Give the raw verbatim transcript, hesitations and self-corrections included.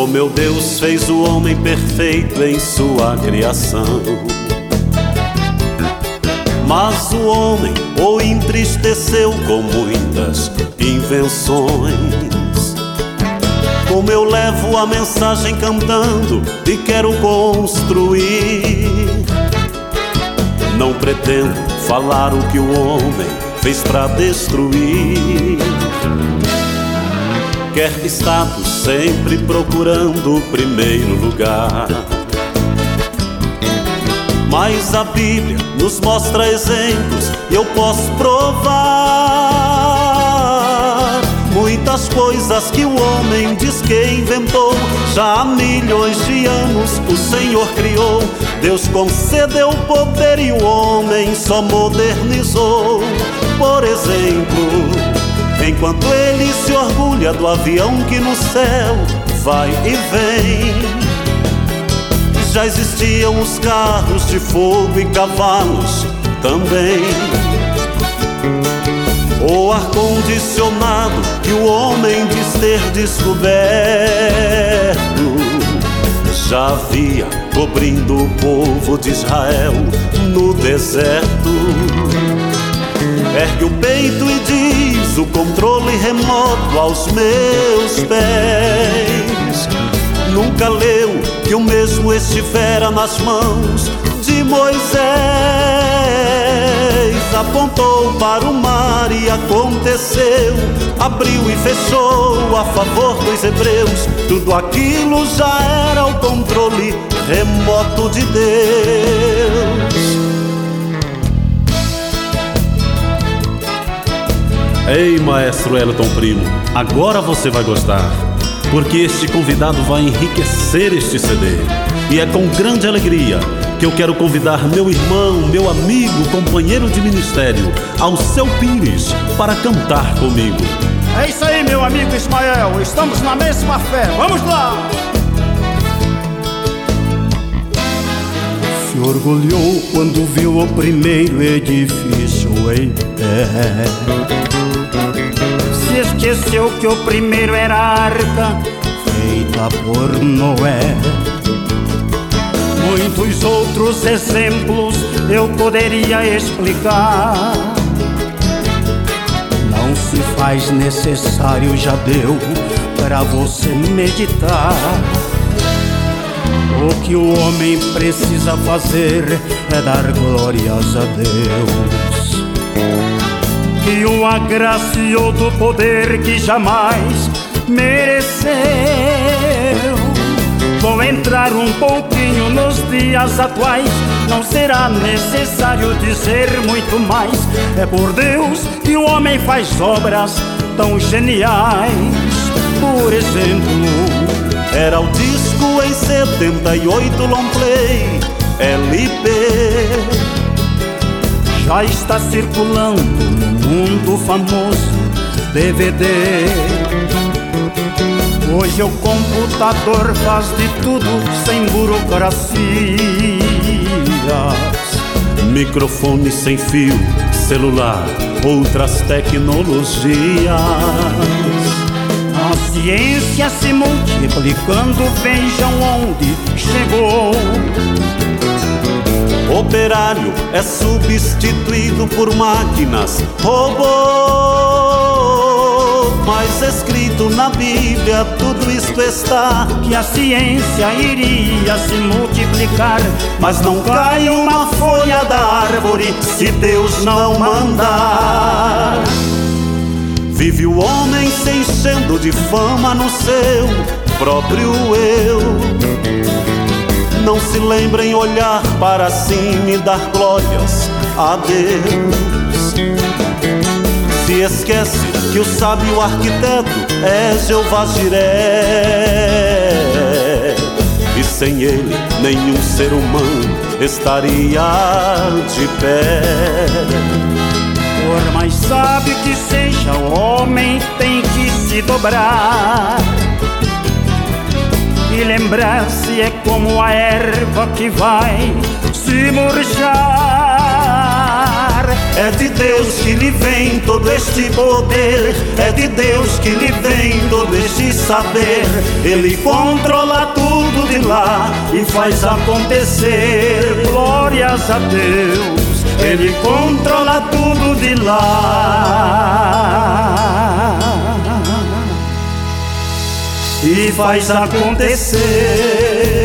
Oh, meu Deus fez o homem perfeito em sua criação, mas o homem o entristeceu com muitas invenções. Como eu levo a mensagem cantando e quero construir, não pretendo falar o que o homem fez pra destruir. Quer status sempre procurando o primeiro lugar, mas a Bíblia nos mostra exemplos e eu posso provar muitas coisas que o homem diz que inventou. Já há milhões de anos o Senhor criou. Deus concedeu poder e o homem só modernizou. Por exemplo, enquanto ele se orgulha do avião que no céu vai e vem, já existiam os carros de fogo e cavalos também. O ar-condicionado que o homem diz ter descoberto já havia cobrindo o povo de Israel no deserto. Ergue o peito e diz o controle remoto aos meus pés. Nunca leu que o mesmo estivera nas mãos de Moisés. Apontou para o mar e aconteceu, abriu e fechou a favor dos hebreus. Tudo aquilo já era o controle remoto de Deus. Ei, maestro Elton Primo, agora você vai gostar, porque este convidado vai enriquecer este C D. E é com grande alegria que eu quero convidar meu irmão, meu amigo, companheiro de ministério, Alceu Pires, para cantar comigo. É isso aí, meu amigo Ismael, estamos na mesma fé, vamos lá! Se orgulhou quando viu o primeiro edifício em pé. Se esqueceu que o primeiro era a arca feita por Noé. Muitos outros exemplos eu poderia explicar. Não se faz necessário, já deu para você meditar. O que o homem precisa fazer é dar glórias a Deus, que o agraciou do poder que jamais mereceu. Vou entrar um pouquinho nos dias atuais, não será necessário dizer muito mais. É por Deus que o homem faz obras tão geniais. Por exemplo, era o disco em setenta e oito long play L P. Já está circulando no mundo famoso D V D. Hoje o computador faz de tudo sem burocracias. Microfone sem fio, celular, outras tecnologias. A ciência se multiplicando, vejam onde chegou. Operário é substituído por máquinas, robô. Mas escrito na Bíblia tudo isto está, que a ciência iria se multiplicar. Mas não cai uma folha da árvore se Deus não mandar. Vive o homem se enchendo de fama no seu próprio eu. Não se lembra em olhar para cima e dar glórias a Deus. Se esquece que o sábio arquiteto é Jeová Jiré, e sem ele nenhum ser humano estaria de pé. Por mais sábio que seja, o homem tem que se dobrar e lembrar-se é como a erva que vai se murchar. É de Deus que lhe vem todo este poder, é de Deus que lhe vem todo este saber. Ele controla tudo de lá e faz acontecer. Glórias a Deus, Ele controla tudo de lá e faz acontecer.